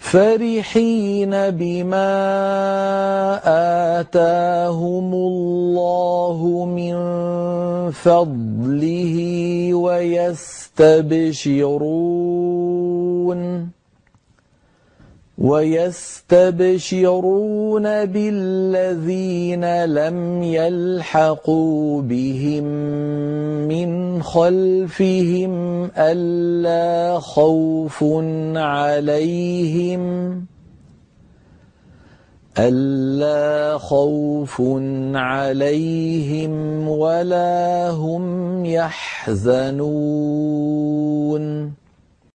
فرحين بما آتاهم الله من فضله ويستبشرون بالذين لم يلحقوا بهم من خلفهم ألا خوف عليهم ولا هم يحزنون